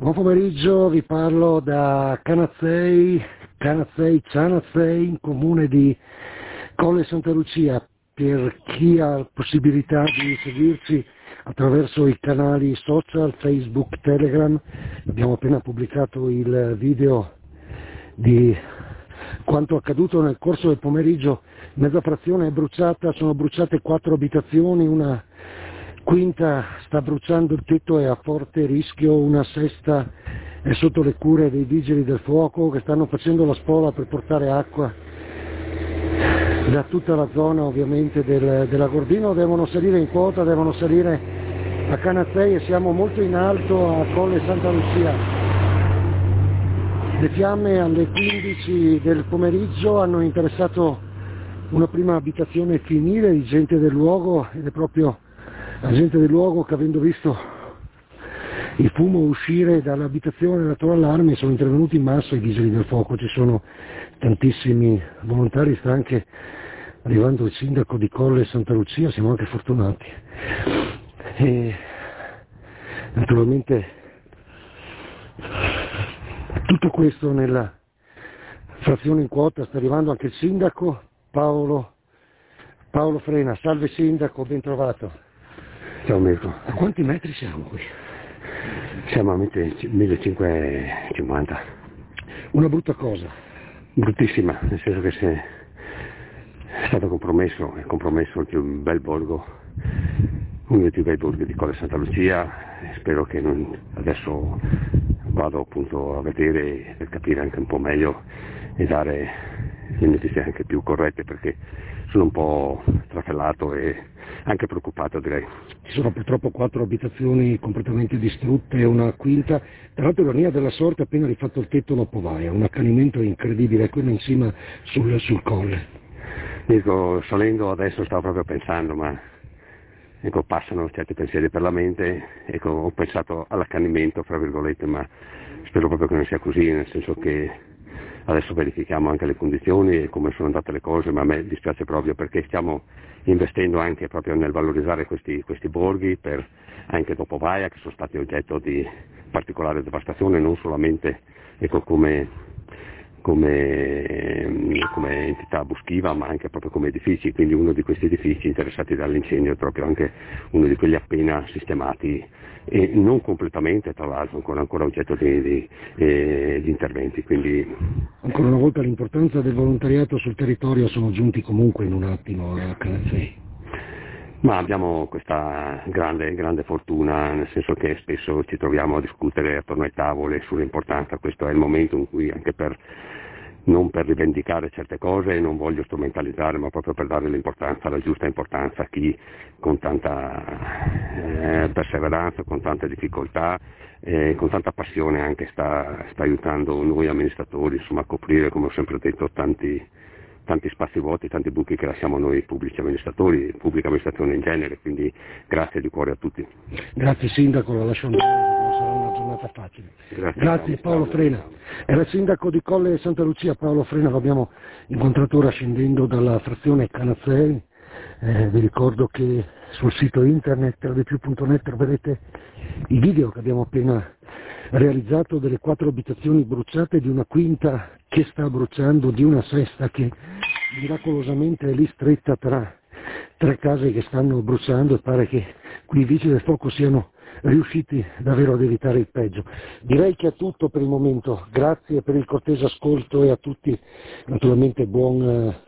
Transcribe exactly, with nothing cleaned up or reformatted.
Buon pomeriggio, vi parlo da Canazzei, Canazzei, Cianazzei, in comune di Colle Santa Lucia. Per chi ha possibilità di seguirci attraverso i canali social, Facebook, Telegram, abbiamo appena pubblicato il video di quanto accaduto nel corso del pomeriggio. Mezza frazione è bruciata, sono bruciate quattro abitazioni, una quinta sta bruciando, il tetto è a forte rischio, una sesta è sotto le cure dei vigili del fuoco che stanno facendo la spola per portare acqua da tutta la zona ovviamente del, dell'Agordino. Devono salire in quota, devono salire a Canazzei e siamo molto in alto a Colle Santa Lucia. Le fiamme alle quindici del pomeriggio hanno interessato una prima abitazione femminile di gente del luogo, ed è proprio la gente del luogo che, avendo visto il fumo uscire dall'abitazione, ha dato l'allarme, sono intervenuti in massa i vigili del fuoco. Ci sono tantissimi volontari, sta anche arrivando il sindaco di Colle Santa Lucia, siamo anche fortunati. E naturalmente tutto questo nella frazione in quota, sta arrivando anche il sindaco Paolo, Paolo Frena. Salve sindaco, ben trovato. Ciao Mirko. A quanti metri siamo qui? Siamo a millecinquecentocinquanta. Una brutta cosa. Bruttissima, nel senso che se è stato compromesso, è compromesso il più bel borgo, uno dei più bei borghi di Colle Santa Lucia, e spero che non, adesso vado appunto a vedere per capire anche un po' meglio e dare le notizie anche più corrette, perché sono un po' trafellato e anche preoccupato, direi. Ci sono purtroppo quattro abitazioni completamente distrutte e una quinta, tra l'altro ironia della sorte, appena rifatto il tetto l'oppovaia, un accanimento incredibile, quello in cima sul, sul colle. Dico, salendo adesso stavo proprio pensando, ma ecco, passano certi pensieri per la mente, ecco, ho pensato all'accanimento, fra virgolette, ma spero proprio che non sia così, nel senso che adesso verifichiamo anche le condizioni e come sono andate le cose, ma a me dispiace proprio perché stiamo investendo anche proprio nel valorizzare questi, questi borghi, per, anche dopo Vaia, che sono stati oggetto di particolare devastazione, non solamente ecco, come, come, come entità boschiva, ma anche proprio come edifici. Quindi uno di questi edifici interessati dall'incendio è proprio anche uno di quelli appena sistemati, e non completamente, tra l'altro ancora, ancora oggetto di, di, eh, di interventi. Quindi ancora una volta l'importanza del volontariato sul territorio, sono giunti comunque in un attimo a Canazzei. Ma abbiamo questa grande, grande fortuna, nel senso che spesso ci troviamo a discutere attorno ai tavoli sull'importanza. Questo è il momento in cui, anche per non per rivendicare certe cose, non voglio strumentalizzare, ma proprio per dare l'importanza, la giusta importanza a chi con tanta eh, perseveranza, con tanta difficoltà, eh, con tanta passione anche sta, sta aiutando noi amministratori, insomma, a coprire, come ho sempre detto, tanti, tanti spazi vuoti, tanti buchi che lasciamo noi pubblici amministratori, pubblica amministrazione in genere. Quindi grazie di cuore a tutti. Grazie sindaco, la lascio andare, non sarà una giornata facile. Grazie, grazie Paolo Frena. Era il sindaco di Colle Santa Lucia, Paolo Frena, lo abbiamo incontrato ora scendendo dalla frazione Canazzei. Eh, vi ricordo che sul sito internet radiopiù punto net troverete i video che abbiamo appena realizzato delle quattro abitazioni bruciate, di una quinta che sta bruciando, di una sesta che miracolosamente è lì stretta tra tre case che stanno bruciando, e pare che qui i vigili del fuoco siano riusciti davvero ad evitare il peggio. Direi che è tutto per il momento, grazie per il cortese ascolto e a tutti naturalmente buon